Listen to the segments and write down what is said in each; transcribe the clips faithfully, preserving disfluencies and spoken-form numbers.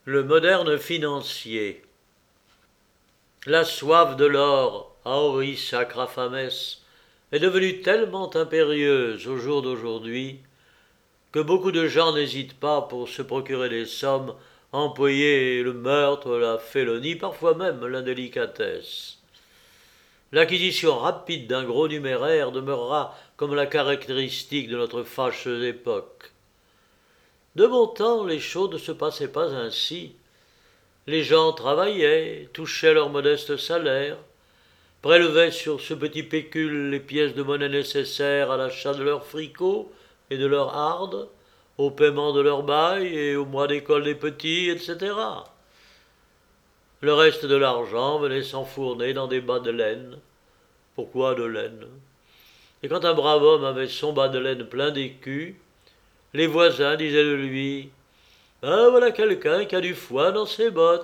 Le moderne financier. La soif de l'or, aoris sacrafames, est devenue tellement impérieuse au jour d'aujourd'hui que beaucoup de gens n'hésitent pas pour se procurer des sommes à employer le meurtre, la félonie, parfois même l'indélicatesse. L'acquisition rapide d'un gros numéraire demeurera comme la caractéristique de notre fâcheuse époque. De bon temps, les choses ne se passaient pas ainsi. Les gens travaillaient, touchaient leur modeste salaire, prélevaient sur ce petit pécule les pièces de monnaie nécessaires à l'achat de leurs fricots et de leurs hardes, au paiement de leur bail et au mois d'école des petits, et cetera. Le reste de l'argent venait s'enfourner dans des bas de laine. Pourquoi de laine? Et quand un brave homme avait son bas de laine plein d'écus, les voisins disaient de lui « Ah, voilà quelqu'un qui a du foin dans ses bottes !»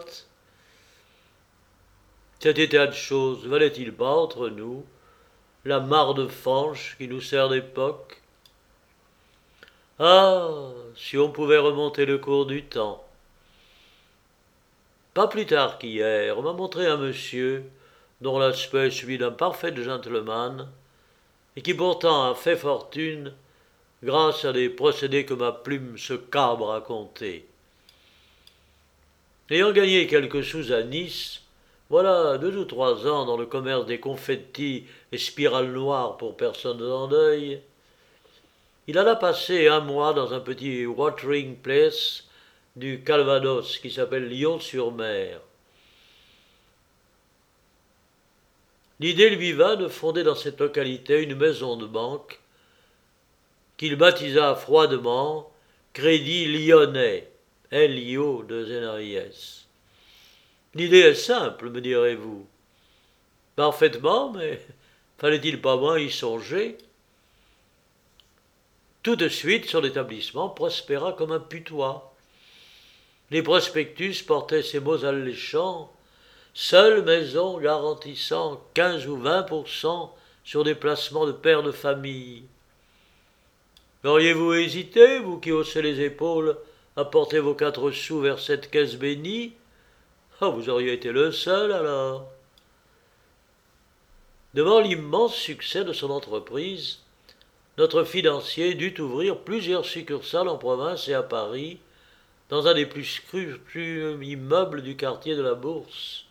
Cet état de choses valait-il pas entre nous la mare de fange qui nous sert d'époque? Ah, si on pouvait remonter le cours du temps. Pas plus tard qu'hier, on m'a montré un monsieur dont l'aspect est celui d'un parfait gentleman et qui pourtant a fait fortune grâce à des procédés que ma plume se cabre à compter. Ayant gagné quelques sous à Nice, voilà deux ou trois ans dans le commerce des confettis et spirales noires pour personnes en deuil, il alla passer un mois dans un petit watering place du Calvados qui s'appelle Lyon-sur-Mer. L'idée lui vint de fonder dans cette localité une maison de banque qu'il baptisa froidement Crédit Lyonnais, L I O deux N A I S. L'idée est simple, me direz-vous. Parfaitement, mais fallait-il pas moins y songer? Tout de suite, son établissement prospéra comme un putois. Les prospectus portaient ces mots alléchants: seule maison garantissant quinze ou vingt pour cent sur des placements de pères de famille. Auriez-vous hésité, vous qui haussez les épaules, à porter vos quatre sous vers cette caisse bénie? Ah, vous auriez été le seul alors. Devant l'immense succès de son entreprise, notre financier dut ouvrir plusieurs succursales en province et à Paris, dans un des plus scrupuleux immeubles du quartier de la Bourse.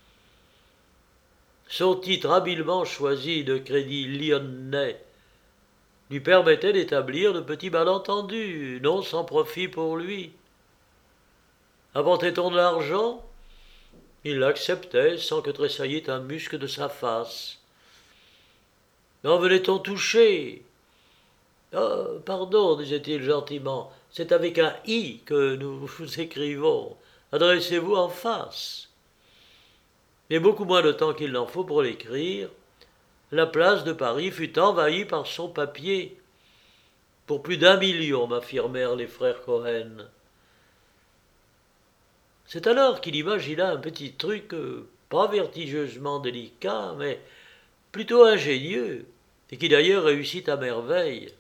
Son titre habilement choisi de Crédit Lyonnais lui permettait d'établir de petits malentendus, non sans profit pour lui. Apportait-on de l'argent? Il l'acceptait sans que tressaillît un muscle de sa face. En venait-on toucher? Oh, pardon, disait-il gentiment, c'est avec un I que nous vous écrivons. Adressez-vous en face. Et beaucoup moins de temps qu'il n'en faut pour l'écrire, la place de Paris fut envahie par son papier. Pour plus d'un million, m'affirmèrent les frères Cohen. C'est alors qu'il imagina un petit truc, euh, pas vertigeusement délicat, mais plutôt ingénieux, et qui d'ailleurs réussit à merveille.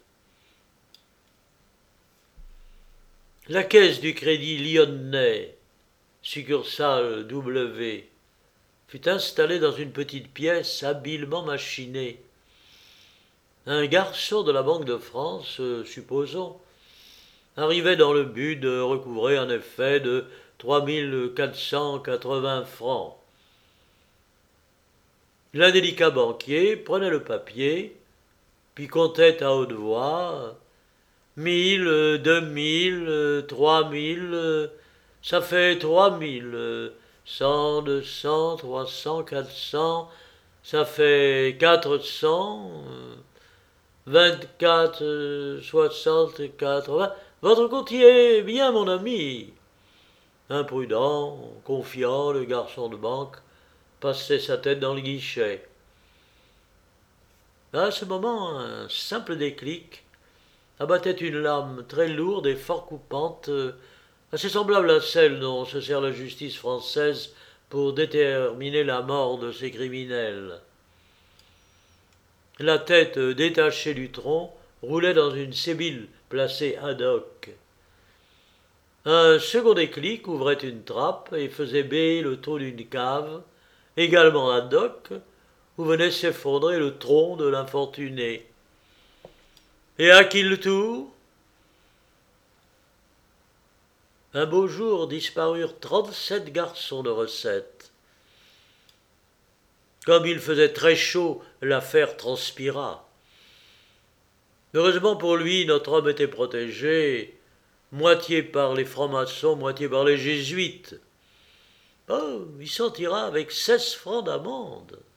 La caisse du Crédit Lyonnais, succursale W, fut installée dans une petite pièce habilement machinée. Un garçon de la Banque de France, euh, supposons, arrivait dans le but de recouvrer un effet de trois mille quatre cent quatre-vingts francs. L'indélicat banquier prenait le papier, puis comptait à haute voix mille, deux mille, trois mille, ça fait trois mille, cent, deux cents, trois cents, quatre cents, ça fait quatre cents, vingt-quatre, soixante, quatre-vingts. Votre comptier est bien, mon ami. Imprudent, confiant, le garçon de banque passait sa tête dans le guichet. À ce moment, un simple déclic abattait une lame très lourde et fort coupante, assez semblable à celle dont se sert la justice française pour déterminer la mort de ses criminels. La tête détachée du tronc roulait dans une sébile placée ad hoc. Un second déclic ouvrait une trappe et faisait bailler le taux d'une cave, également à doc, où venait s'effondrer le tronc de l'infortuné. Et à qui le tour? Un beau jour disparurent trente-sept garçons de recette. Comme il faisait très chaud, l'affaire transpira. Heureusement pour lui, notre homme était protégé, moitié par les francs-maçons, moitié par les jésuites. Oh, il s'en tira avec seize francs d'amende.